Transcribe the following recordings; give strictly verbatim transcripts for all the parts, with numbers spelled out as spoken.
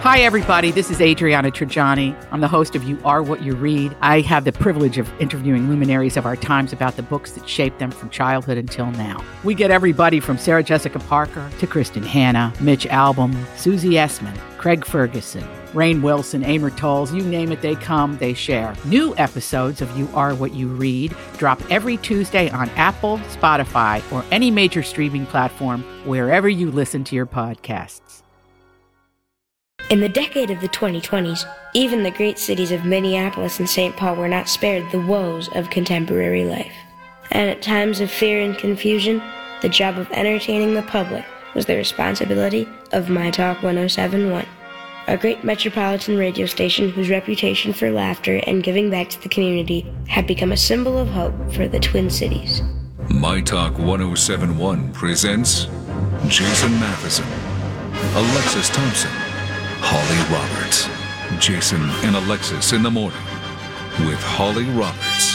Hi, everybody. This is Adriana Trajani. I'm the host of You Are What You Read. I have the privilege of interviewing luminaries of our times about the books that shaped them from childhood until now. We get everybody from Sarah Jessica Parker to Kristen Hanna, Mitch Albom, Susie Essman, Craig Ferguson, Rainn Wilson, Amor Tolls, you name it, they come, they share. New episodes of You Are What You Read drop every Tuesday on Apple, Spotify, or any major streaming platform wherever you listen to your podcasts. In the decade of the twenty twenties, even the great cities of Minneapolis and Saint Paul were not spared the woes of contemporary life. And at times of fear and confusion, the job of entertaining the public was the responsibility of My Talk one oh seven point one, a great metropolitan radio station whose reputation for laughter and giving back to the community had become a symbol of hope for the Twin Cities. My Talk one oh seven point one presents Jason Matheson, Alexis Thompson, Holly Roberts. Jason and Alexis in the morning with Holly Roberts.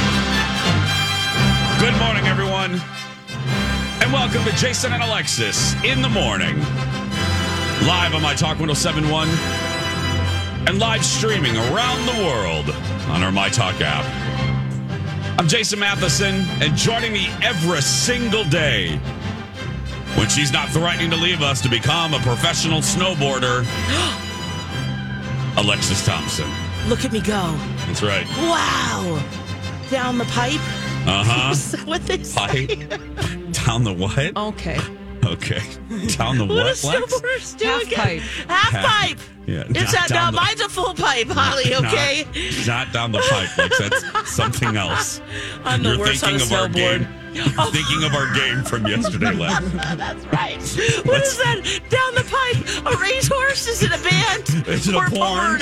Good morning, everyone, and welcome to Jason and Alexis in the morning. Live on My Talk one oh seven point one and live streaming around the world on our My Talk app. I'm Jason Matheson, and joining me every single day when she's not threatening to leave us to become a professional snowboarder, Alexis Thompson. Look at me go. That's right. Wow. Down the pipe? Uh-huh. Is that what they say? Pipe? Down the what? Okay. Okay. Down the what, What do Lex? snowboarders do Half again? pipe. Half, Half- pipe. Yeah. Is that down now? the- Mine's a full pipe, Holly, okay? Not, not down the pipe, Lex. That's something else. I'm the You're worst on a thinking of our snowboard. game. You're thinking of our game from yesterday, Lex. That's right. What is that? Down the pipe? A racehorse? Is it a band? Is it a or porn?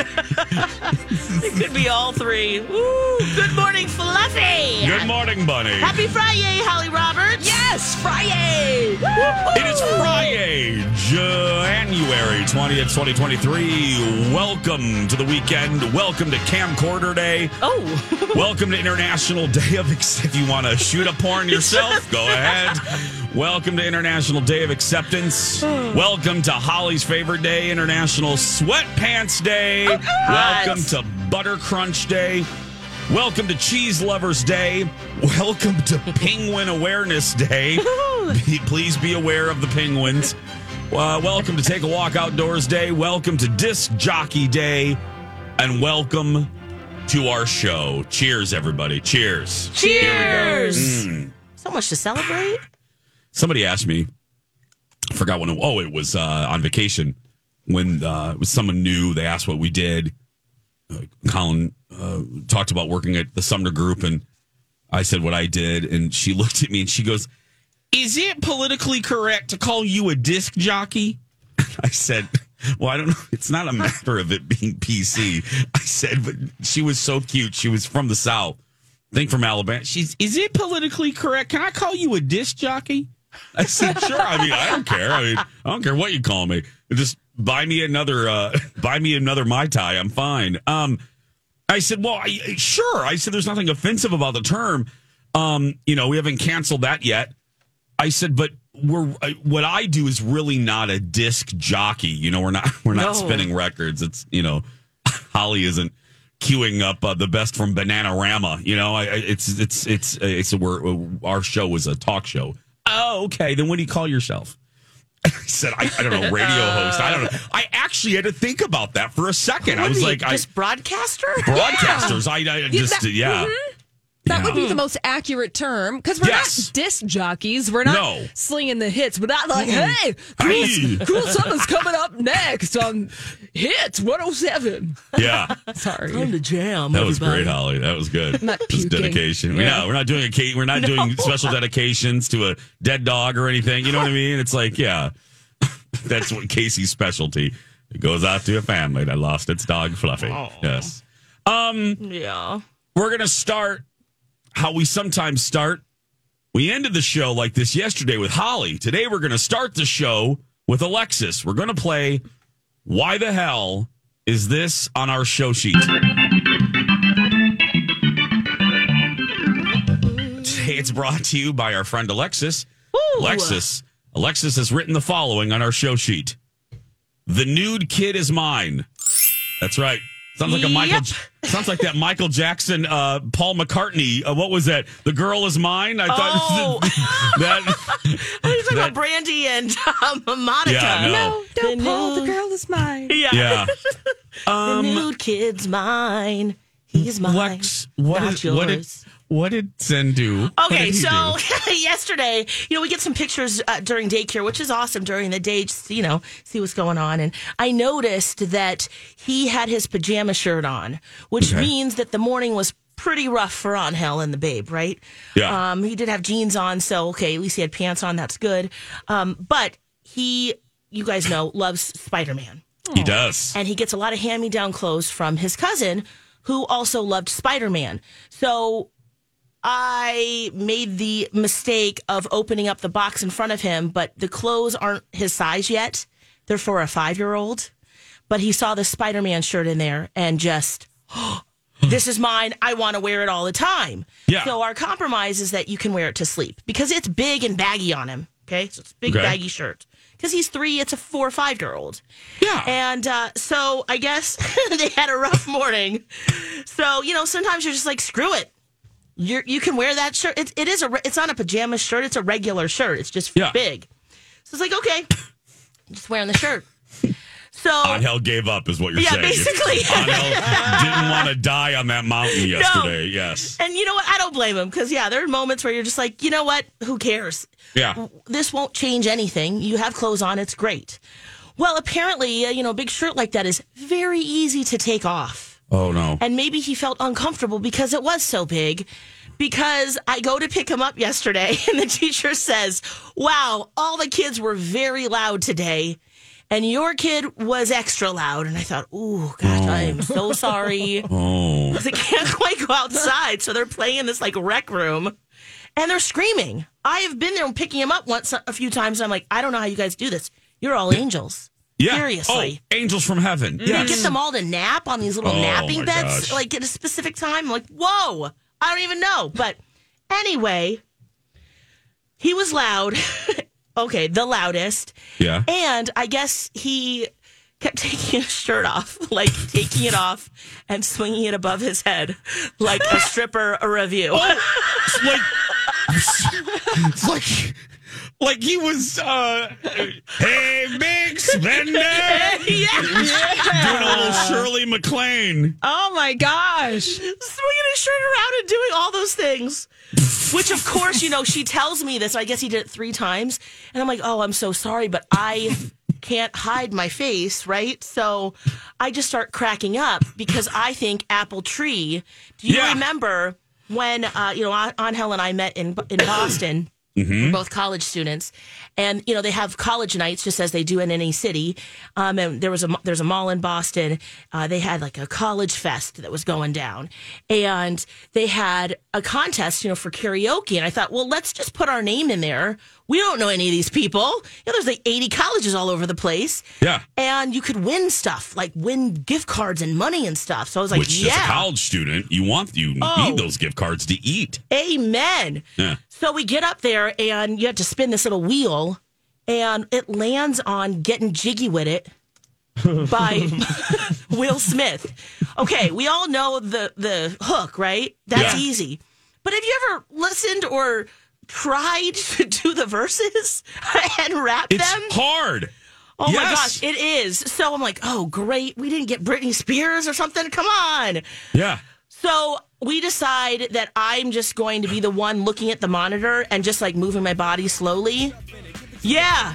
It could be all three. Woo. Good morning, Fluffy. Good morning, Bunny. Happy Friday, Holly Roberts. Yes, Friday! It is Friday, January twentieth, twenty twenty-three. Welcome to the weekend. Welcome to Camcorder Day. Oh. Welcome to International Day of Ex- If you want to shoot a porn yourself, go ahead. Welcome to International Day of Acceptance. Welcome to Holly's favorite day, International Sweatpants Day. Welcome to Butter Crunch Day. Welcome to Cheese Lovers Day. Welcome to Penguin Awareness Day. Be- Please be aware of the penguins. Uh, welcome to Take a Walk Outdoors Day. Welcome to Disc Jockey Day. And welcome to our show. Cheers, everybody. Cheers. Cheers. Mm. So much to celebrate. Somebody asked me, I forgot when, it, oh, it was uh, on vacation when uh, it was someone new. They asked what we did. Uh, Colin uh, talked about working at the Sumner Group, and I said what I did, and she looked at me and she goes, "Is it politically correct to call you a disc jockey?" I said, well, I don't know. It's not a matter of it being P C. I said, but she was so cute. She was from the South. I think from Alabama. She's, is it politically correct? Can I call you a disc jockey? I said, sure. I mean, I don't care. I mean, I don't care what you call me. Just buy me another, uh, buy me another Mai Tai. I'm fine. Um, I said, well, I, sure. I said, there's nothing offensive about the term. Um, you know, we haven't canceled that yet. I said, but we're what I do is really not a disc jockey. You know, we're not we're not No. spinning records. It's, you know, Holly isn't queuing up uh, the best from Bananarama. You know, I, I- it's it's it's it's a, we're, our show is a talk show. Oh, okay. Then what do you call yourself? I said, I, I don't know, radio host. I don't know. I actually had to think about that for a second. I What was are you, like, I just broadcaster? broadcasters. I, I just that- yeah. That Yeah. would be the most accurate term because we're Yes. not disc jockeys. We're not No. slinging the hits. We're not like, hey, cool, Hey. cool something's coming up next on Hits one oh seven. Yeah. Sorry. Time to jam. That was everybody. great, Holly. That was good. Not Just puking. dedication. Yeah. No, we're not doing a ca- we're not doing special dedications to a dead dog or anything. You know what I mean? It's like, yeah, that's what Casey's specialty. It goes out to a family that lost its dog, Fluffy. Yes. Um, Yeah. we're gonna start how we sometimes start. We ended the show like this yesterday with Holly. Today we're gonna start the show with Alexis. We're gonna play Why the Hell Is This on Our Show Sheet? Today it's brought to you by our friend Alexis. Woo! Alexis. Alexis has written the following on our show sheet. The nude kid is mine. That's right. Sounds like a Michael. Yep. Sounds like that Michael Jackson, uh, Paul McCartney. Uh, what was that? The girl is mine. I Oh. thought that. Are you talking that- about Brandy and um, Monica? Yeah, no. No, don't, The Paul. The nude- girl is mine. Yeah. Yeah. The Um, nude kid's mine. He's mine. Lex, what not did, yours. what did what did Zen do? What did Okay, he so do? yesterday, you know, we get some pictures uh, during daycare, which is awesome during the day, just, you know, see what's going on. And I noticed that he had his pajama shirt on, which Okay. means that the morning was pretty rough for Angel and the babe, right? Yeah. Um, he did have jeans on, so okay, at least he had pants on. That's good. Um, but he, you guys know, loves Spider-Man. He does. And he gets a lot of hand-me-down clothes from his cousin, who also loved Spider-Man. So I made the mistake of opening up the box in front of him, but the clothes aren't his size yet. They're for a five-year-old. But he saw the Spider-Man shirt in there and just, oh, this is mine. I want to wear it all the time. Yeah. So our compromise is that you can wear it to sleep because it's big and baggy on him. Okay. So it's a big Okay. baggy shirt. Because he's three, it's a four or five-year-old. Yeah. And uh, so I guess they had a rough morning. So, you know, sometimes you're just like, screw it. You're, you can wear that shirt. It, it is a. re- It's not a pajama shirt. It's a regular shirt. It's just Yeah. big. So it's like, okay, just wearing the shirt. So Angel gave up, is what you're Yeah, saying. basically. Angel didn't want to die on that mountain yesterday. Yes. And you know what? I don't blame him because, yeah, there are moments where you're just like, you know what? Who cares? Yeah. This won't change anything. You have clothes on. It's great. Well, apparently, uh, you know, a big shirt like that is very easy to take off. Oh no. And maybe he felt uncomfortable because it was so big. Because I go to pick him up yesterday and the teacher says, wow, all the kids were very loud today. And your kid was extra loud. And I thought, ooh, gosh, I am so sorry. Oh. They can't quite go outside. So they're playing in this like rec room and they're screaming. I have been there and picking him up once a few times. I'm like, I don't know how you guys do this. You're all angels. Yeah. Seriously. Oh, angels from heaven. You Yes. get them all to nap on these little Oh, napping my beds, gosh. like at a specific time. I'm like, whoa, I don't even know. But anyway, he was loud. Okay, the loudest. Yeah. And I guess he kept taking his shirt off, like taking it off and swinging it above his head like a stripper a review. It's like, it's like, like he was, uh, hey, big spender. Yeah. Doing a little Shirley MacLaine. Oh my gosh. Swinging his shirt around and doing all those things. Which, of course, you know, she tells me this. I guess he did it three times. And I'm like, oh, I'm so sorry, but I can't hide my face, right? So I just start cracking up because I think apple tree. Do you Yeah. remember when, uh, you know, An- Angel and I met in in Boston? We're both college students, and you know they have college nights just as they do in any city. Um, and there was a there's a mall in Boston. Uh, they had like a college fest that was going down, and they had a contest, you know, for karaoke. And I thought, well, let's just put our name in there. We don't know any of these people. You know, there's like eighty colleges all over the place. Yeah. And you could win stuff, like win gift cards and money and stuff. So I was like, Which, yeah. as a college student, you want, you Oh. need those gift cards to eat. Amen. Yeah. So we get up there and you have to spin this little wheel and it lands on Getting Jiggy With It by Will Smith. Okay, we all know the, the hook, right? That's Yeah. easy. But have you ever listened or tried to do the verses and rap It's them? hard. Oh my Yes. gosh, it is. So I'm like, oh, great. We didn't get Britney Spears or something. Come on. Yeah. So we decide that I'm just going to be the one looking at the monitor and just like moving my body slowly. Yeah.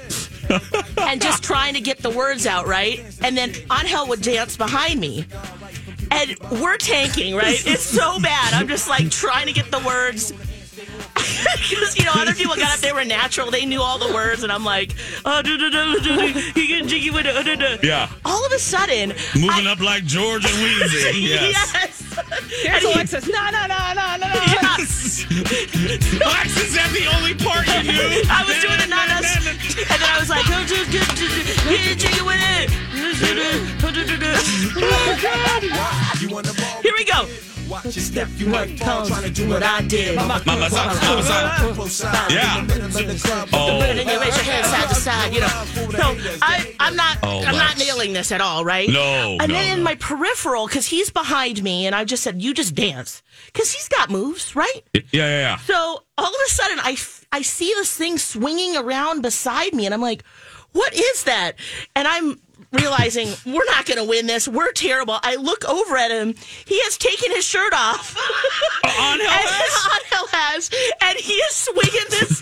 And just trying to get the words out, right? And then Angel would dance behind me. And we're tanking, right? It's so bad. I'm just like trying to get the words. Because, you know, other people got up, they were natural. They knew all the words. And I'm like, oh, do, do, do, do, do, you get jiggy with it. do, do. Yeah. All of a sudden. Moving I- up like George and Weezy. Yes. Yes. Here's And he- Alexis. No, no, no, no, no, no. Yes. Lex, is that the only part you knew? I was doing the nanas, and then I was like, oh, do, do, do, do, get jiggy with it. Here we go. Watch your step, you might fall trying to do what I did. Mama, mama, mama, yeah. Oh. And then you raise your hand side to side, you know. So I, I'm not, Oh, I'm not Lex. nailing this at all, right? No, And no, then in no. my peripheral, because he's behind me, and I just said, "You just dance," because he's got moves, right? Yeah, yeah, yeah. So all of a sudden, I, f- I see this thing swinging around beside me, and I'm like, what is that? And I'm realizing we're not going to win this. We're terrible. I look over at him. He has taken his shirt off. On Hell and, Has? on Hell Has. And he is swinging this,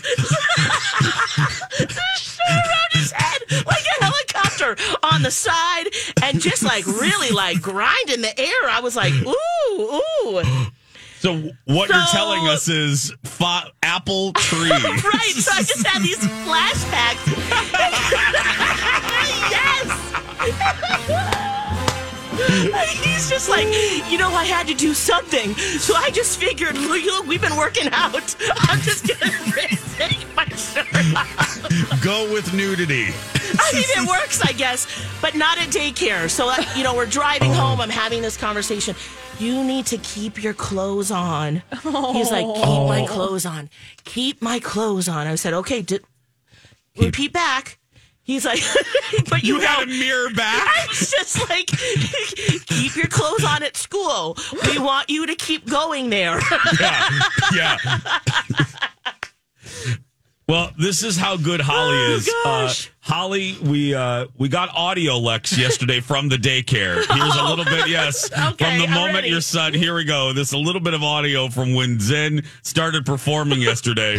this shirt around his head like a helicopter on the side and just like really like grinding the air. I was like, ooh, ooh. So what So- you're telling us is fa- apple tree. Right, so I just had these flashbacks. Yes! He's just like, you know, I had to do something. So I just figured, look, we've been working out. I'm just going to take my shirt off. Go with nudity. I mean, it works, I guess, but not at daycare. So, uh, you know, we're driving home. I'm having this conversation. You need to keep your clothes on. He's like, keep my clothes on. Keep my clothes on. I said, okay, d- repeat back. He's like, but you, You know, had a mirror back? I was just like, keep your clothes on at school. We want you to keep going there. Yeah, yeah. Well, this is how good Holly Oh, is. gosh. Uh, Holly, we uh, we got audio Lex yesterday from the daycare. Here's a little bit, yes, Okay, from the I'm moment ready. your son. Here we go. This is a little bit of audio from when Zen started performing yesterday.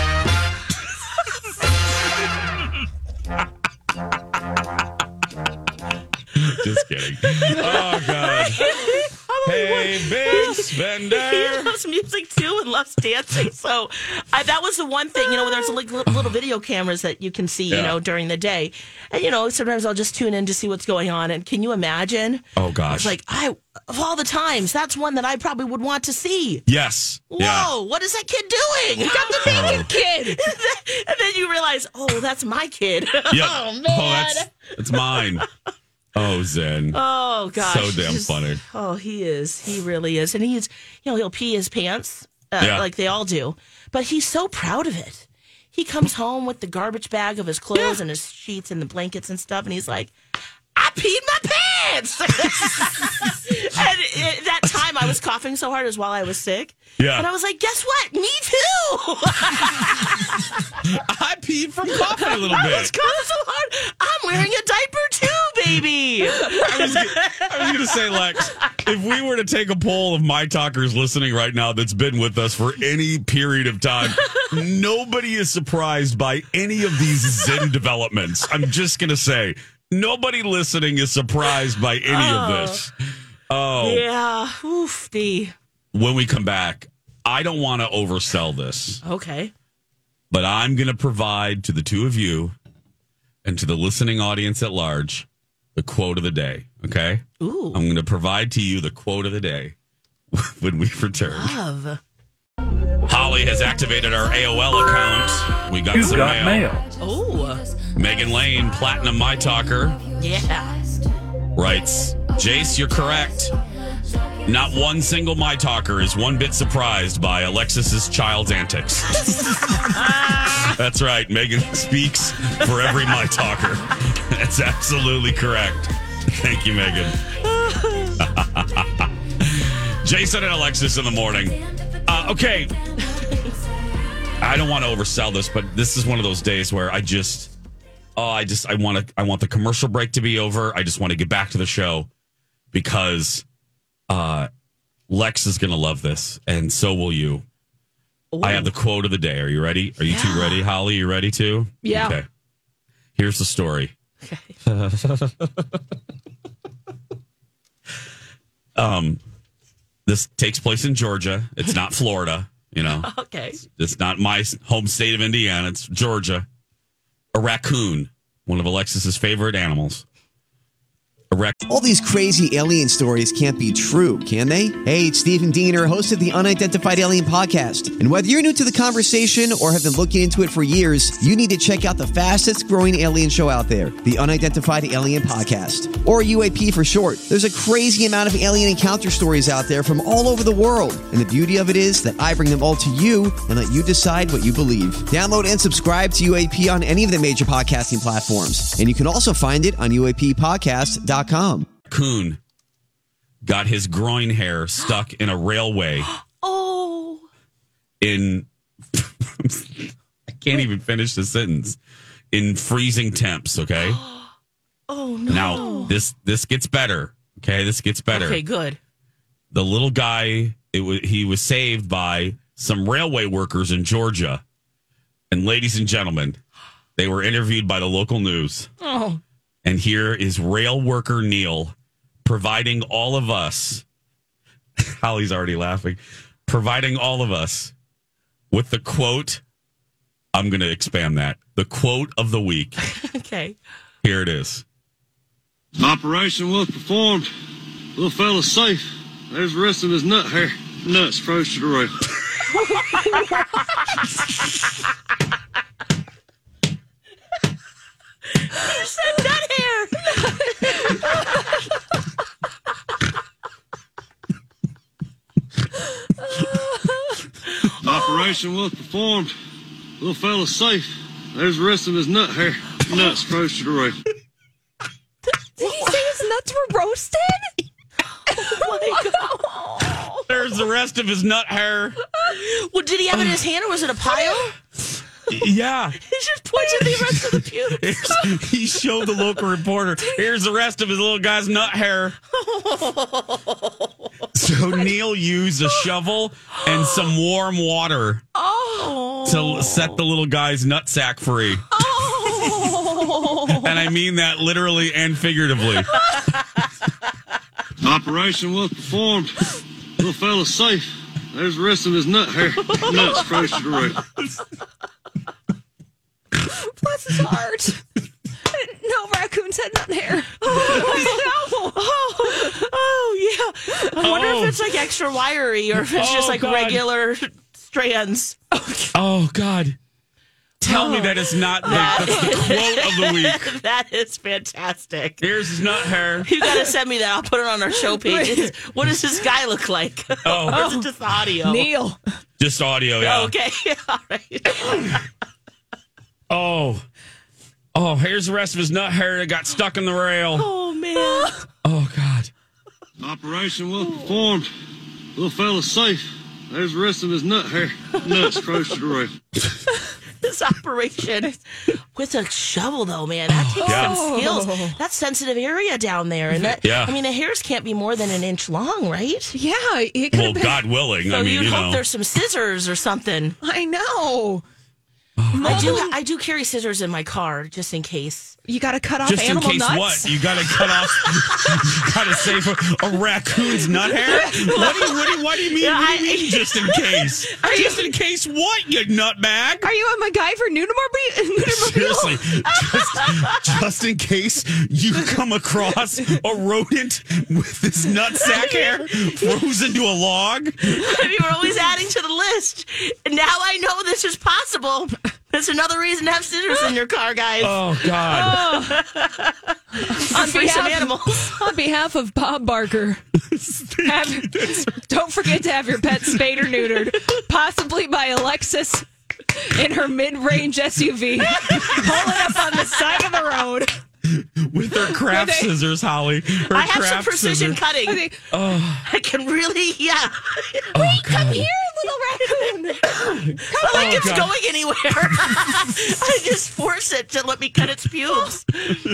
Just kidding. Oh God. Hey, big He spender. loves music too and loves dancing. So I, that was the one thing, you know, there's like li- little video cameras that you can see, you Yeah. know, during the day. And, you know, sometimes I'll just tune in to see what's going on. And can you imagine? Oh gosh. It's like, I, of all the times, that's one that I probably would want to see. Yes. Whoa, Yeah. what is that kid doing? Got the naked kid. and, then, and then you realize, oh, that's my kid. Yep. Oh, man. Oh, that's that's mine. Oh, Zen. Oh gosh, So damn He's- funny. Oh, he is. He really is, and he's, you know, he'll pee his pants uh, Yeah. like they all do, but he's so proud of it. He comes home with the garbage bag of his clothes and his sheets and the blankets and stuff, and he's like, "I peed my pants." And it, that time I was coughing so hard as while I was sick. Yeah. And I was like, "Guess what? Me too." I peed from coughing a little I bit. was coughing so hard. I'm wearing a diaper too, baby. I was, gonna- I was going to say, Lex, if we were to take a poll of my talkers listening right now that's been with us for any period of time, nobody is surprised by any of these Zen developments. I'm just going to say, nobody listening is surprised by any Oh. of this. Oh, Yeah. Oof, D. when we come back, I don't want to oversell this, Okay. but I'm going to provide to the two of you and to the listening audience at large the quote of the day. Okay? Ooh. I'm going to provide to you the quote of the day when we return. Love. Holly has activated our A O L account. We got You some got mail. mail. Oh. Megan Lane, Platinum My Talker, Yeah. writes, Jace, you're correct. Not one single My Talker is one bit surprised by Alexis's child's antics. That's right. Megan speaks for every My Talker. That's absolutely correct. Thank you, Megan. Jason and Alexis in the morning. Uh, okay. I don't want to oversell this, but this is one of those days where I just, oh, I just, I want to, I want the commercial break to be over. I just want to get back to the show because uh, Lex is going to love this, and so will you. Ooh. I have the quote of the day. Are you ready? Are you two Yeah. ready? Holly, you ready too? Yeah. Okay. Here's the story. um, this takes place in Georgia. It's not Florida. You know, Okay. it's not my home state of Indiana. It's Georgia. A raccoon, one of Alexis's favorite animals, Erect. All these crazy alien stories can't be true, can they? Hey, it's Stephen Diener, host of the Unidentified Alien Podcast. And whether you're new to the conversation or have been looking into it for years, you need to check out the fastest growing alien show out there, the Unidentified Alien Podcast, or U A P for short. There's a crazy amount of alien encounter stories out there from all over the world. And the beauty of it is that I bring them all to you and let you decide what you believe. Download and subscribe to U A P on any of the major podcasting platforms. And you can also find it on U A P podcast dot com. Coon got his groin hair stuck in a railway. Oh. In, I can't even finish the sentence. In freezing temps, okay? Oh, no. Now, this this gets better, okay? This gets better. Okay, good. The little guy, it was, he was saved by some railway workers in Georgia. And ladies and gentlemen, they were interviewed by the local news. Oh. And here is rail worker Neil providing all of us, Holly's already laughing, providing all of us with the quote. I'm going to expand that. The quote of the week. Okay. Here it is. Operation well performed. Little fella's safe. There's the rest of his nut hair. Nuts froze to the rail. You said nut hair. Operation well performed. Little fella's safe. There's the rest of his nut hair. Nuts froze to the rail. Did he say his nuts were roasted? Oh my God. There's the rest of his nut hair. Well, did he have it in his hand or was it a pile? Yeah. He just pointed the rest of the pubes. He showed the local reporter, here's the rest of his little guy's nut hair. So Neil used a shovel and some warm water Oh. to set the little guy's nutsack free. Oh. And I mean that literally and figuratively. Operation well performed. Little fella's safe. There's the rest of his nut hair. Nuts froze to the rail. Bless his heart. No raccoons had nut hair. Oh, oh, oh, yeah. I wonder Oh. if it's like extra wiry or if it's Oh, just like God. regular strands. Oh, God. Tell me Oh. that is not the, that's the quote of the week. That is fantastic. Here's his nut hair. You got to send me that. I'll put it on our show page. It's- what does this guy look like? Oh. Or is it just audio? Neil. Just audio, yeah. Okay. All right. Oh. Oh, here's the rest of his nut hair that got stuck in the rail. Oh, man. Oh, God. Operation well performed. Little fella's safe. There's the rest of his nut hair. Nuts froze to the rail. This operation with a shovel, though, man, that takes Yeah. some skills. That's sensitive area down there, and that, Yeah. I mean, the hairs can't be more than an inch long, right? Yeah, it could Well, have been. God willing. So I mean, you'd you hope know. there's some scissors or something. I know. I do. I do carry scissors in my car just in case. You got to cut off Just in animal case nuts. what? You got to cut off, you got to save a, a raccoon's nut hair? What do you, what do you, what do you mean? Yeah, what do you I- mean just in case? Just in case what, you nutbag? Are you a MacGyver Nudemobile? Seriously, just, just in case you come across a rodent with this nutsack hair frozen to a log. I mean, we're always adding to the list. And now I know this is possible. That's another reason to have scissors in your car, guys. Oh, God. on, Free some behalf, animals. on behalf of Bob Barker, have, don't forget to have your pet spayed or neutered, possibly by Alexis in her mid-range S U V, pulling up on the side of the road. With her craft With a- scissors, Holly. Her I have some craft precision scissors. cutting. I think, I can really, yeah. Oh, come God. here, little raccoon. It's not like Oh, it's God. going anywhere. I just force it to let me cut its pubes.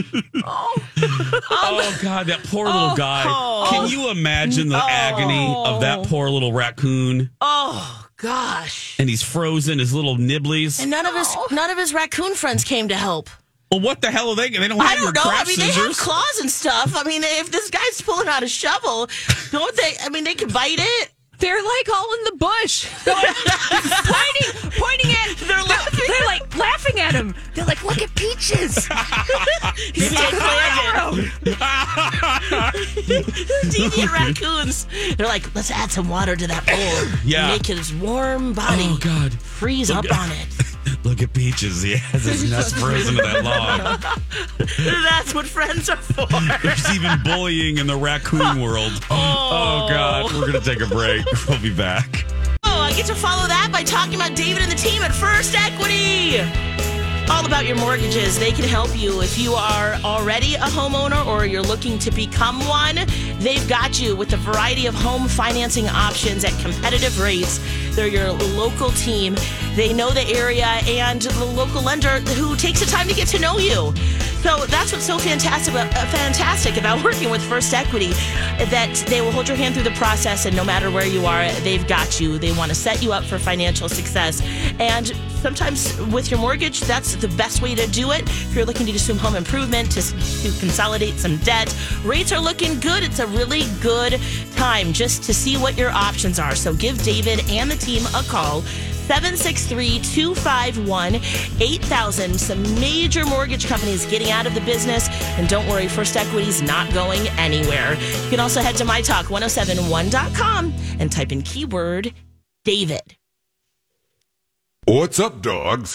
Oh, God, that poor little guy. oh. Can you imagine the agony of that poor little raccoon? Oh gosh! And he's frozen, his little nibblies. And none of his none of his raccoon friends came to help. Well, what the hell are they? They don't have I your don't know. I craft mean, they have scissors. claws and stuff. I mean, if this guy's pulling out a shovel, don't they? I mean, they can bite it. They're like all in the bush, going, pointing, pointing at. They're laughing They're like laughing at him. They're like, look at Peaches. He's dead Deviant raccoons. They're like, let's add some water to that bowl. Yeah. Make his warm body Oh, God. freeze Look up at- on it. Look at Peaches. He has his nuts frozen to that log. That's what friends are for. There's even bullying in the raccoon world. Oh, God. We're going to take a break. We'll be back. Oh, I get to follow that by talking about David and the team at First Equity. All about your mortgages. They can help you if you are already a homeowner or you're looking to become one. They've got you with a variety of home financing options at competitive rates. They're your local team. They know the area and the local lender who takes the time to get to know you. So that's what's so fantastic about, uh, fantastic about working with First Equity, that they will hold your hand through the process, and no matter where you are, they've got you. They want to set you up for financial success. And sometimes with your mortgage, that's the best way to do it. If you're looking to do some home improvement, to, to consolidate some debt, rates are looking good. It's a really good time just to see what your options are. So give David and the team a call. seven six three, two five one, eight thousand. Some major mortgage companies getting out of the business. And don't worry, First Equity's not going anywhere. You can also head to my talk ten seventy-one dot com and type in keyword David. What's up, dogs?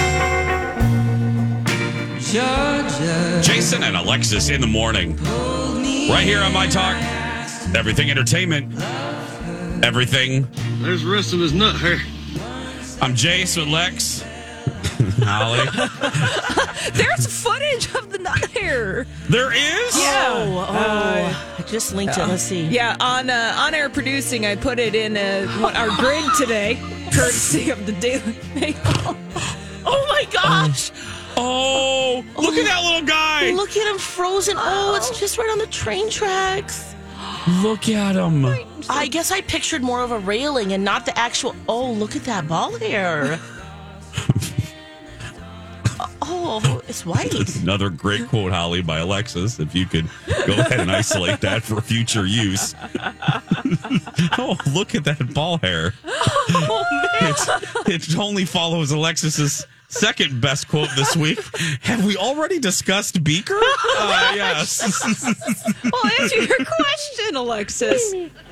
Jason and Alexis in the morning. Right here on My Talk. Everything Entertainment. Everything. There's the rest of his nut hair. I'm Jace with Lex. Holly. There's footage of the nut hair. There is? Yeah. Oh, oh. I just linked it. Let's see. Yeah, on uh, on air producing, I put it in uh, what, our grid today, courtesy of the Daily Mail. Oh my gosh. Oh, look at that little guy. Look at him frozen. Oh, it's just right on the train tracks. Look at him. I guess I pictured more of a railing and not the actual. Oh, look at that ball hair. Oh, it's white. Another great quote, Holly, by Alexis. If you could go ahead and isolate that for future use. Oh, look at that ball hair. Oh, man. It's, it only follows Alexis's second best quote this week. Have we already discussed Beaker? Uh, yes. Well, answer your question, Alexis.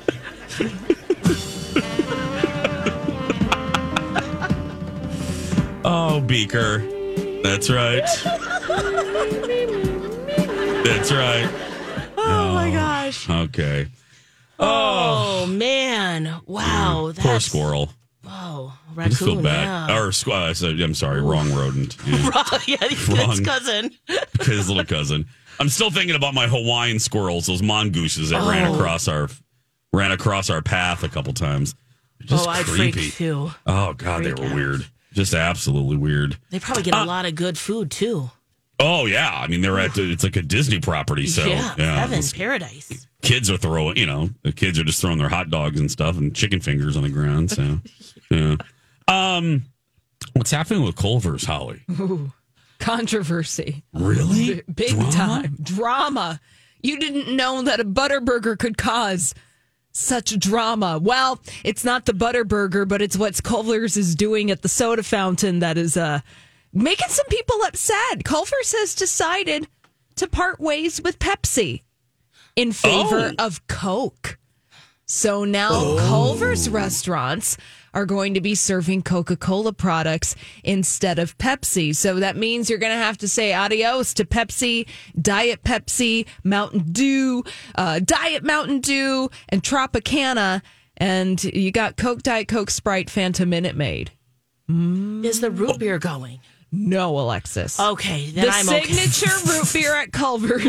Oh, Beaker. That's right. That's right. Oh, my gosh. Okay. Oh, man. Wow. Poor That's, squirrel. oh, I raccoon. just feel bad. Yeah. Or, squ- uh, so- I'm sorry, wrong rodent. Yeah. yeah, his Wrong. cousin. His little cousin. I'm still thinking about my Hawaiian squirrels, those mongooses that Oh. ran across our ran across our path a couple times. Just Oh, I'd creepy. freak too. Oh God, they Freak were out. weird. Just absolutely weird. They probably get a lot of good food too. Oh yeah, I mean they're at it's like a Disney property, so yeah, yeah, heaven, those paradise. kids are throwing, you know, the kids are just throwing their hot dogs and stuff and chicken fingers on the ground. So, yeah. Um, what's happening with Culver's, Holly? Ooh, controversy. Really? B- big Drama? time. Drama. You didn't know that a Butterburger could cause such drama. Well, it's not the Butterburger, but it's what Culver's is doing at the soda fountain that is uh, making some people upset. Culver's has decided to part ways with Pepsi in favor Oh. of Coke. So now Culver's restaurants are going to be serving Coca-Cola products instead of Pepsi. So that means you're going to have to say adios to Pepsi, Diet Pepsi, Mountain Dew, uh, Diet Mountain Dew, and Tropicana. And you got Coke, Diet Coke, Sprite, Fanta, Minute Maid. Is the root beer going? No, Alexis. Okay, then the I'm okay. signature root beer at Culver's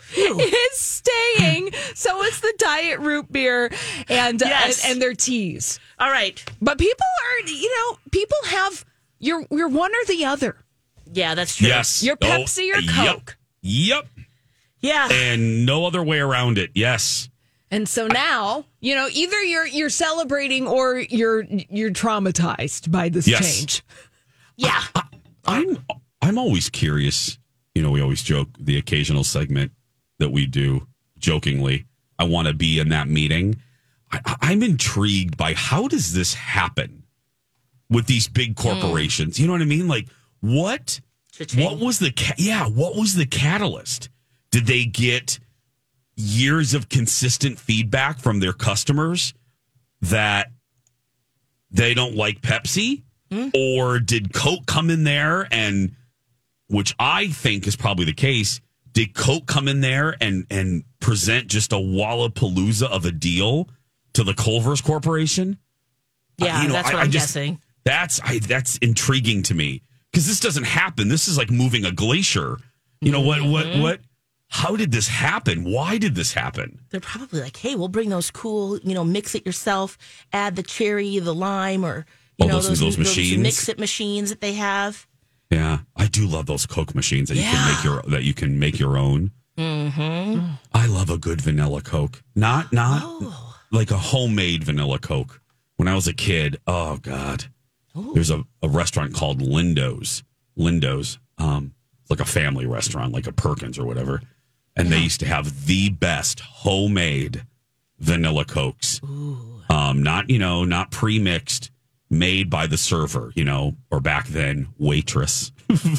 is staying. So is the diet root beer and, Yes. and and their teas. All right. But people are, you know, people have you're you're one or the other. Yeah, that's true. Yes. Your Pepsi or yep. Coke. Yep. Yeah. And no other way around it. Yes. And so now, you know, either you're you're celebrating or you're you're traumatized by this Yes. change. Yeah. I'm I'm always curious. You know, we always joke the occasional segment that we do jokingly. I want to be in that meeting. I, I'm intrigued by how does this happen? with these big corporations. Mm. You know what I mean? Like, what? Cha-ching. What was the ca- yeah? What was the catalyst? Did they get years of consistent feedback from their customers that they don't like Pepsi? Mm. Or did Coke come in there and, which I think is probably the case, did Coke come in there and, and present just a Wallapalooza of a deal to the Culver's Corporation? Yeah, uh, you know, that's what I, I'm I just, guessing. That's I, that's intriguing to me because this doesn't happen. This is like moving a glacier. You know, mm-hmm. what, what, what? How did this happen? Why did this happen? They're probably like, hey, we'll bring those cool, you know, mix it yourself, add the cherry, the lime, or, you oh, know, those, those, those machines, those mix it machines that they have. Yeah, I do love those Coke machines that yeah. you can make your that you can make your own. Mm-hmm. I love a good vanilla Coke, not not oh. like a homemade vanilla Coke. When I was a kid, oh God, Ooh. There's a, a restaurant called Lindo's. Lindo's, um, like a family restaurant, like a Perkins or whatever. And yeah. they used to have the best homemade vanilla Cokes. Ooh. Um, not, you know, not pre-mixed, made by the server, you know, or back then, waitress.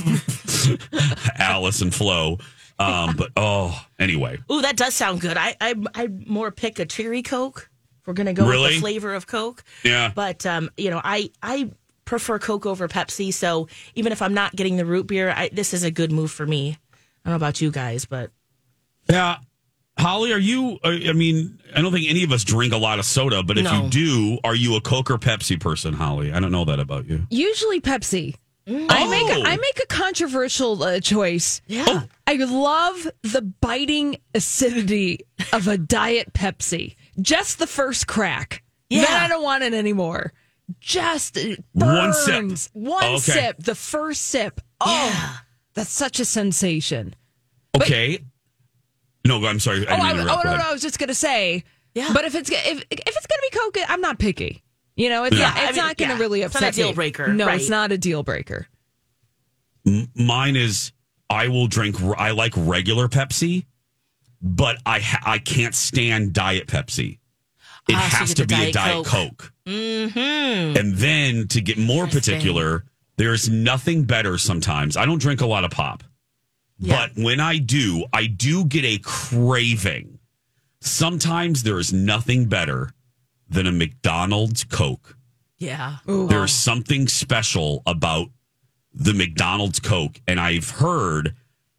Alice and Flo. Um, but, oh, anyway. Ooh, that does sound good. I I I more pick a cherry Coke if we're going to go really? with the flavor of Coke. Yeah. But, um, you know, I, I prefer Coke over Pepsi. So even if I'm not getting the root beer, I, this is a good move for me. I don't know about you guys, but... Yeah. Holly, are you, I mean, I don't think any of us drink a lot of soda, but if no. you do, are you a Coke or Pepsi person, Holly? I don't know that about you. Usually Pepsi. Mm. I Oh. make a, I make a controversial uh, choice. Yeah. Oh. I love the biting acidity of a Diet Pepsi. Just the first crack. Yeah. Then I don't want it anymore. Just it One burns. sip. One Okay. sip. The first sip. Oh, Yeah. that's such a sensation. Okay. No, I'm sorry. I Oh, didn't I, mean to oh interrupt. no, Go no, ahead. I was just gonna say. Yeah. But if it's if if it's gonna be Coke, I'm not picky. You know, it's Yeah. not. It's I mean, not gonna yeah. really It's upset not a deal me. breaker, No, right. it's not a deal breaker. M- Mine is, I will drink, I like regular Pepsi, but I ha- I can't stand Diet Pepsi. It Ah, so has you to get the be a Diet Diet Coke. Coke. Mm-hmm. And then to get more Interesting. particular, there's nothing better sometimes. I don't drink a lot of pop. Yeah. But when I do, I do get a craving. Sometimes there is nothing better than a McDonald's Coke. Yeah. There's something special about the McDonald's Coke. And I've heard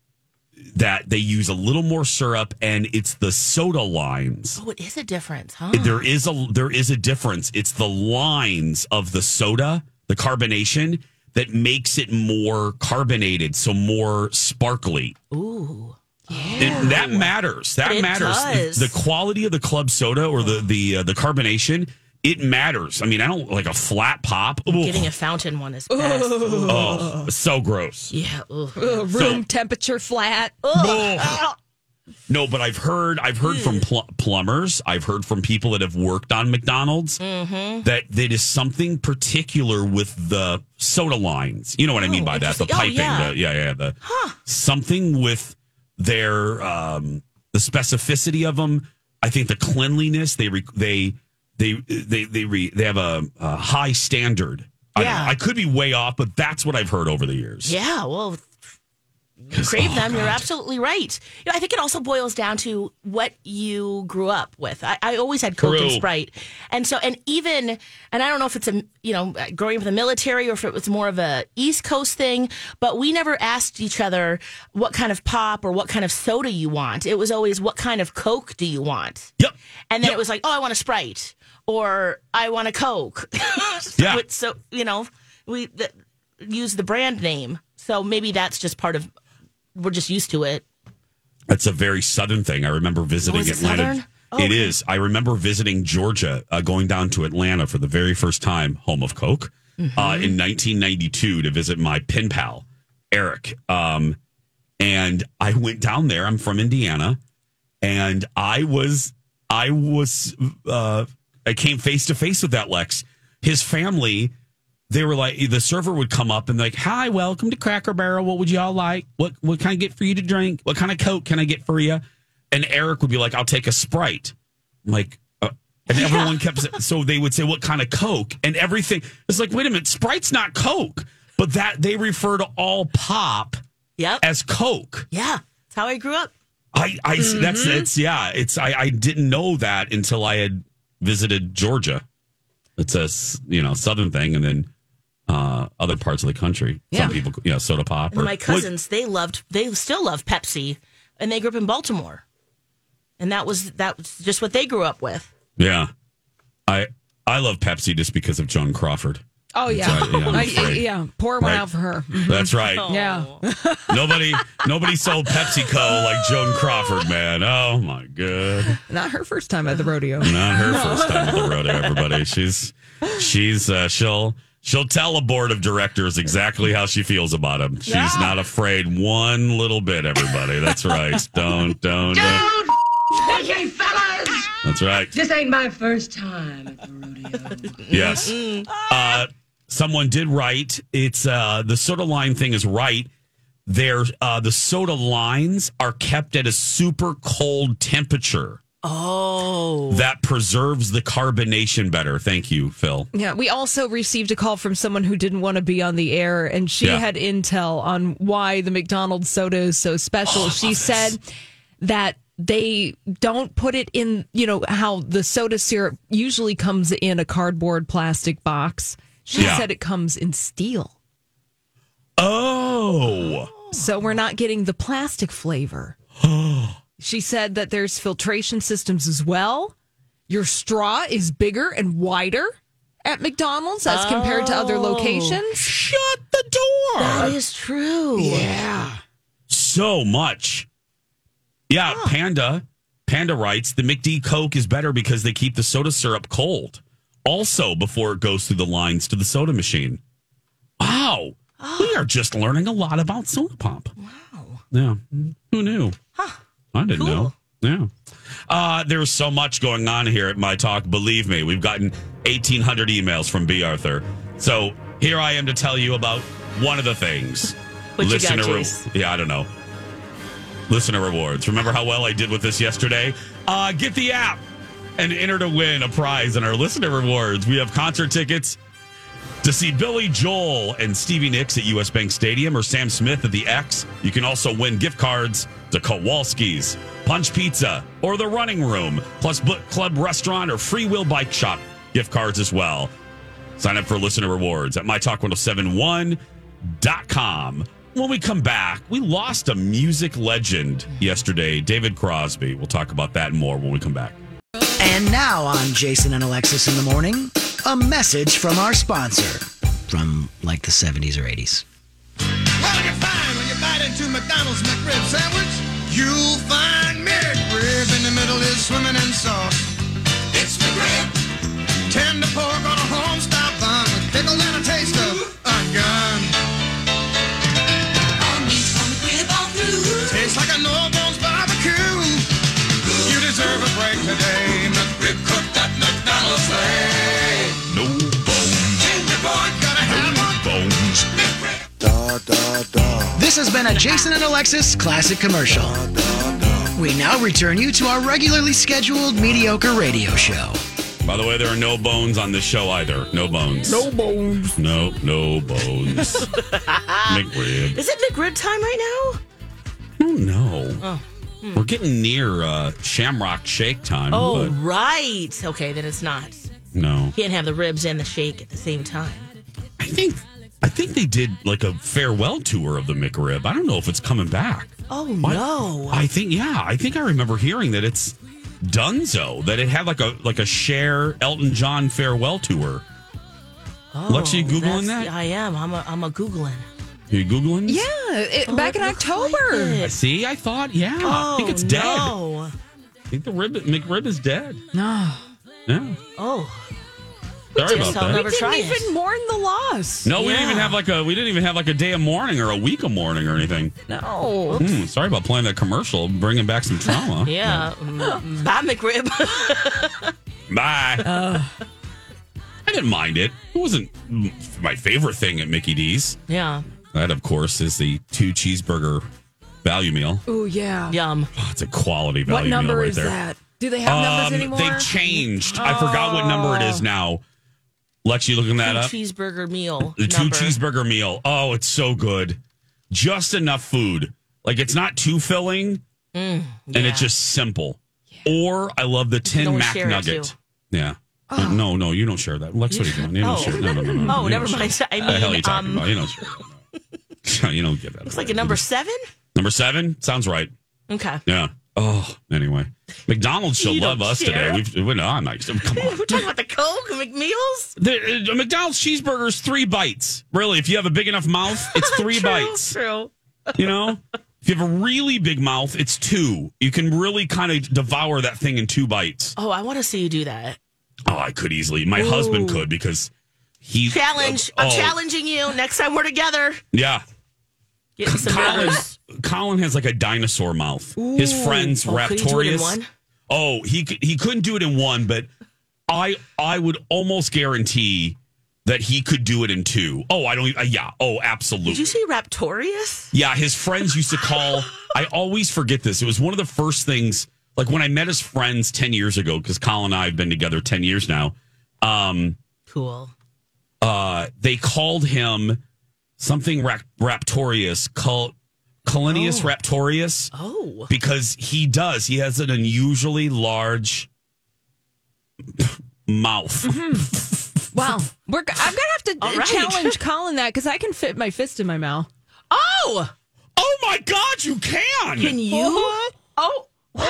that they use a little more syrup and it's the soda lines. Oh, it is a difference, huh? There is a there is a difference. It's the lines of the soda, the carbonation, that makes it more carbonated, so more sparkly. Ooh. And that matters. That It matters. does. The quality of the club soda or the the uh, the carbonation, it matters. I mean, I don't like a flat pop. Ooh. Getting a fountain one is best. Ooh. Oh, so gross. Yeah. Ooh. Uh, room So- temperature flat. Oh. No, but I've heard I've heard from pl- plumbers. I've heard from people that have worked on McDonald's Mm-hmm. that that is something particular with the soda lines. You know what I mean by that? The interesting. Oh, piping. yeah. The, yeah, yeah. The Huh. something with their um, the specificity of them. I think the cleanliness. They re- they they they they re- they have a, a high standard. I, don't Yeah. know. I could be way off, but that's what I've heard over the years. Yeah, well, you crave oh, them. You're God. absolutely right. You know, I think it also boils down to what you grew up with. I, I always had Coke and True. Sprite, and so and even and I don't know if it's a you know growing up in the military or if it was more of a East Coast thing, but we never asked each other what kind of pop or what kind of soda you want. It was always what kind of Coke do you want, Yep. and then Yep. it was like, oh, I want a Sprite or I want a Coke. Yeah. So you know we th- use the brand name, so maybe that's just part of. We're just used to it. That's a very Southern thing. I remember visiting Oh, is it Atlanta. Southern? Oh, it okay. is. I remember visiting Georgia, uh, going down to Atlanta for the very first time, home of Coke, Mm-hmm. uh, in nineteen ninety-two to visit my pen pal, Eric. Um, and I went down there. I'm from Indiana. And I was, I was, uh, I came face to face with that Lex. His family, they were like, the server would come up and like, hi, welcome to Cracker Barrel. What would y'all like? What what can I get for you to drink? What kind of Coke can I get for you? And Eric would be like, I'll take a Sprite. I'm like, uh, And everyone kept, so they would say, what kind of Coke? And everything. It's like, wait a minute, Sprite's not Coke. But that they refer to all pop yep. as Coke. Yeah. That's how I grew up. I, I mm-hmm. that's, it's, yeah, it's, I, I didn't know that until I had visited Georgia. It's a, you know, southern thing. And then uh, other parts of the country. Yeah. Some people, you know, soda pop. And or, my cousins, what? they loved, they still love Pepsi. And they grew up in Baltimore. And that was, that was just what they grew up with. Yeah. I I love Pepsi just because of Joan Crawford. Oh, yeah. So, yeah, I, yeah. Pour one right. out for her. Mm-hmm. That's right. Oh. Yeah. nobody nobody sold PepsiCo like Joan Crawford, man. Oh, my God. Not her first time at the rodeo. Not her first time at the rodeo, everybody. She's, she's, uh, she'll, she'll tell a board of directors exactly how she feels about them. She's yeah. not afraid one little bit, everybody. That's right. Don't, don't, don't. Okay, fellas. That's right. This ain't my first time at the rodeo. Yes. Uh, someone did write. It's uh, the soda line thing is right. There, uh, the soda lines are kept at a super cold temperature. Oh. That preserves the carbonation better. Thank you, Phil. Yeah, we also received a call from someone who didn't want to be on the air, and she Yeah. had intel on why the McDonald's soda is so special. Oh, I she love said this. that they don't put it in, you know, how the soda syrup usually comes in a cardboard plastic box. She Yeah. said it comes in steel. Oh. So we're not getting the plastic flavor. She said that there's filtration systems as well. Your straw is bigger and wider at McDonald's as compared to other locations. Shut the door. That is true. Yeah. So much. Yeah, huh. Panda. Panda writes, the McD Coke is better because they keep the soda syrup cold. Also, before it goes through the lines to the soda machine. Wow. Oh. We are just learning a lot about soda pop. Wow. Yeah. Who knew? Huh. I didn't cool. know. Yeah. Uh, there's so much going on here at My Talk. Believe me, we've gotten eighteen hundred emails from B. Arthur. So here I am to tell you about one of the things. What Listener you got, Jace? Re- yeah, I don't know. Listener rewards. Remember how well I did with this yesterday? Uh, get the app and enter to win a prize in our listener rewards. We have concert tickets to see Billy Joel and Stevie Nicks at U S Bank Stadium or Sam Smith at the X. You can also win gift cards to Kowalski's, Punch Pizza, or The Running Room, plus Book Club Restaurant or Free Will Bike Shop gift cards as well. Sign up for listener rewards at my talk ten seventy-one dot com. When we come back, we lost a music legend yesterday, David Crosby. We'll talk about that and more when we come back. And now on Jason and Alexis in the Morning, a message from our sponsor from like the seventies or eighties. Well, you're fine when you bite into McDonald's McRib sandwich. You'll find McRib in the middle is swimming in sauce. It's McRib. Tender pork on a home-style bun with pickle and a taste of onion. Tastes like a no-bones barbecue. You deserve a break today. McRib cooked at McDonald's way. No bones. Tender pork, gotta have one. Bones. McRib. Da, da, da. This has been a Jason and Alexis classic commercial. Da, da, da. We now return you to our regularly scheduled mediocre radio show. By the way, there are no bones on this show either. No bones. No bones. No, no bones. McRib. Is it McRib time right now? I don't know. Oh. Hmm. We're getting near uh, Shamrock Shake time. Oh, but right. Okay, then it's not. no. Can't have the ribs and the shake at the same time. I think I think they did like a farewell tour of the McRib. I don't know if it's coming back. Oh, What? no. I think yeah. I think I remember hearing that it's donezo, that it had like a like a Cher Elton John farewell tour. Oh, Lex, you Googling that's- that? I am. I'm a, I'm a Googling. Are you Googling? Yeah, it, Oh, back it in looks October. like it. See, I thought, yeah. Oh, I think it's dead. no. I think the rib, McRib is dead. No. Yeah. Oh. Sorry just about I'll that. never We try didn't it. even mourn the loss. No, we didn't Yeah. even have like a we didn't even have like a day of mourning or a week of mourning or anything. No. Hmm, sorry about playing that commercial, bringing back some trauma. Yeah. Mm, Bye, McRib. Bye. Uh. I didn't mind it. It wasn't my favorite thing at Mickey D's. yeah. That, of course, is the two cheeseburger value meal. Oh, yeah. Yum. Oh, it's a quality value What number meal right is there. that? Do they have numbers Um, anymore? They've changed. I forgot what number it is now. Lex, you looking that Two up? cheeseburger meal. The two number. cheeseburger meal. Oh, it's so good. Just enough food. Like, it's not too filling, Mm, and yeah. it's just simple. Or I love the tin always Mac share it, Nugget. too. Yeah. Uh, no, no, you don't share that. Lex, what are you doing? You don't Oh. share. No, no, no, no. Oh, you never don't mind. share. I What the hell are you mean, talking um, about? You don't share. No. You don't get that. Looks like a number seven. Number seven? Sounds right. Okay. Yeah. Oh, anyway. McDonald's should You love don't us share? today. We've, we're not. Like, come on. We're talking about the Coke McMeals. The, uh, McDonald's cheeseburger is three bites. Really, if you have a big enough mouth, it's three True, bites. True. You know? If you have a really big mouth, it's two. You can really kind of devour that thing in two bites. Oh, I want to see you do that. Oh, I could easily. My Ooh. husband could because he... Challenge. uh, I'm oh, challenging you. Next time we're together, Yeah. getting some Colin, burgers. Colin has like a dinosaur mouth. His friends, Oh, could he do it in Raptorius. one? Oh, he c- he couldn't do it in one, but I I would almost guarantee that he could do it in two. Oh, I don't. Uh, yeah. Oh, absolutely. Did you say Raptorius? Yeah, his friends used to call. I always forget this. It was one of the first things. Like when I met his friends ten years ago, because Colin and I have been together ten years now. Um, Cool. uh, they called him something rap- Raptorius, Col- Colinius Oh. Raptorius, Oh. because he does. He has an unusually large mouth. Wow. We're, g- I'm going to have to All right. challenge Colin that because I can fit my fist in my mouth. Oh. Oh my God, you can! Can you? Oh. Oh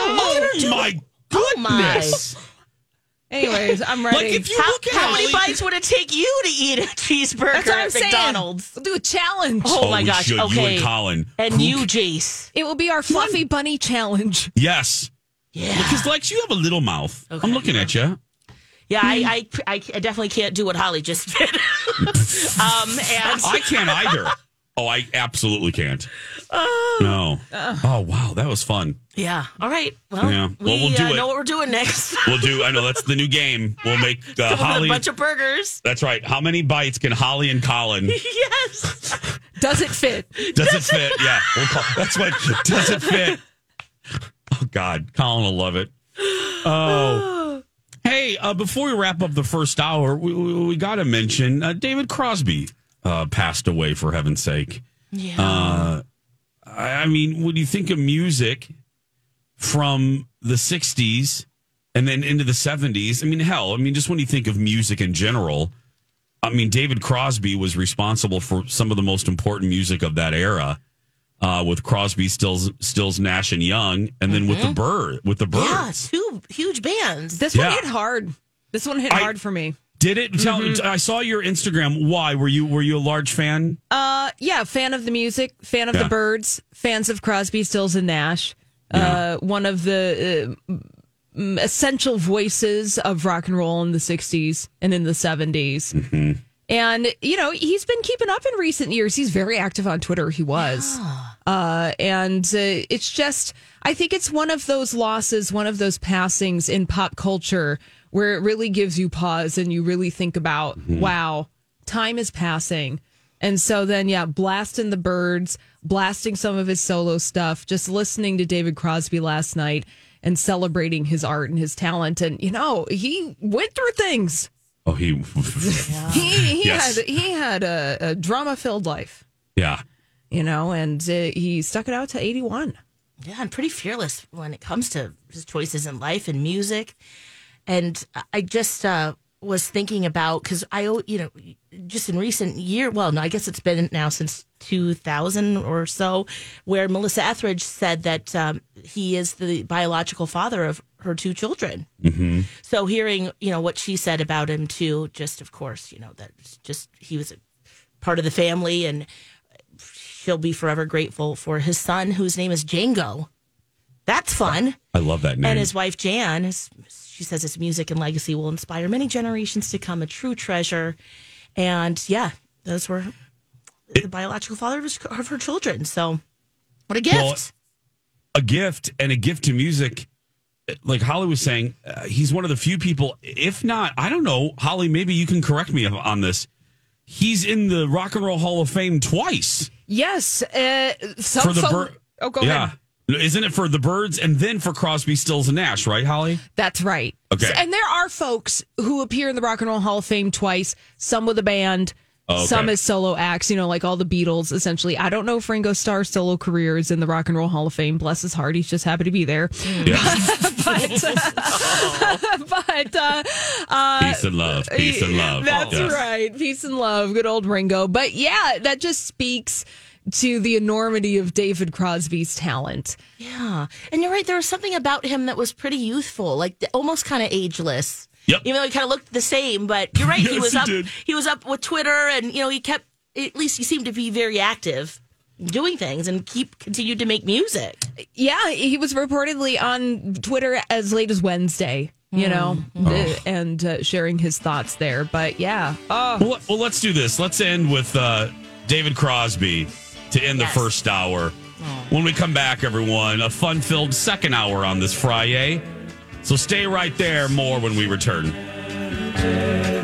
my Oh, my. goodness! Anyways, I'm ready. Like if you How, look at how many Holly- bites would it take you to eat a cheeseburger That's what I'm at saying. McDonald's? We'll do a challenge. Oh, Oh, my we gosh. should. Okay. You and Colin. And Who you, c- Jace. It will be our fluffy bunny challenge. Yes, Yeah. because Lex, you have a little mouth. Okay. I'm looking at you. Yeah, I, I, I definitely can't do what Holly just did. um, and I can't either. Oh, I absolutely can't. No. Oh wow, that was fun. yeah. All right. Well, Yeah. Well, we we'll do uh, it. know what we're doing next. We'll do. I know that's the new game. We'll make uh, Go with Holly. a bunch of burgers. That's right. How many bites can Holly and Colin? Yes. Does it fit? Does it fit? Yeah. We'll call, that's what. Does it fit? Oh God, Colin will love it. Oh. Hey, uh, before we wrap up the first hour, we, we, we got to mention uh, David Crosby uh, passed away. For heaven's sake. Yeah. Uh, I I mean, when you think of music from the sixties and then into the seventies, I mean, hell, I mean, just when you think of music in general, I mean, David Crosby was responsible for some of the most important music of that era, uh, with Crosby, Stills, Stills, Nash and Young, and then with the Bird, with the yeah. Birds. Two huge bands. This one Yeah. hit hard. This one hit I- hard for me. Did it? Tell, I saw your Instagram. Why were you were you a large fan? Uh, yeah, fan of the music, fan of Yeah. the Birds, fans of Crosby, Stills, and Nash. Yeah. Uh, one of the uh, m- essential voices of rock and roll in the sixties and in the seventies. Mm-hmm. And, you know, he's been keeping up in recent years. He's very active on Twitter. He was. Uh, and uh, it's just, I think it's one of those losses, one of those passings in pop culture where it really gives you pause and you really think about, wow, time is passing. And so then, yeah, blasting the Birds, blasting some of his solo stuff, just listening to David Crosby last night and celebrating his art and his talent. And, you know, he went through things. Oh, he. He, he Yes. had he had a, a drama-filled life, Yeah. you know, and uh, he stuck it out to eighty-one. Yeah, and pretty fearless when it comes to his choices in life and music. And I just uh, was thinking about, because I, you know, just in recent year, well, no, I guess it's been now since two thousand or so, where Melissa Etheridge said that um, he is the biological father of her two children. Mm-hmm. So hearing, you know, what she said about him too, just of course, you know, that just he was a part of the family, and she'll be forever grateful for his son, whose name is Django. That's fun. I love that name. And his wife, Jan, his, she says his music and legacy will inspire many generations to come, a true treasure. And yeah, those were the biological father of, his, of her children. So what a gift. Well, a gift and a gift to music. Like Holly was saying, uh, he's one of the few people, if not, I don't know, Holly, maybe you can correct me on this. He's in the Rock and Roll Hall of Fame twice. Yes, uh, some For the folk- Bir- oh, go yeah. ahead. Isn't it for the Byrds and then for Crosby, Stills, and Nash, right, Holly? That's right. Okay. So- and there are folks who appear in the Rock and Roll Hall of Fame twice, some with a band, Oh, okay. some as solo acts, you know, like all the Beatles, essentially. I don't know if Ringo Starr's solo career is in the Rock and Roll Hall of Fame. Bless his heart. He's just happy to be there. Yeah. but, uh, but uh, uh, Peace and love. Peace and love. That's Yes. right. Peace and love. Good old Ringo. But yeah, that just speaks to the enormity of David Crosby's talent. Yeah. And you're right. There was something about him that was pretty youthful, like almost kind of ageless. Yep. Even though he kind of looked the same, but you're right. Yes, he was he up. did. He was up with Twitter, and you know he kept. At least he seemed to be very active, doing things, and keep continued to make music. Yeah, he was reportedly on Twitter as late as Wednesday. You know, Oh. and uh, sharing his thoughts there. But yeah, oh, Well, well, let's do this. Let's end with uh, David Crosby to end Yes. the first hour. When we come back, everyone, a fun-filled second hour on this Friday. So stay right there. More when we return.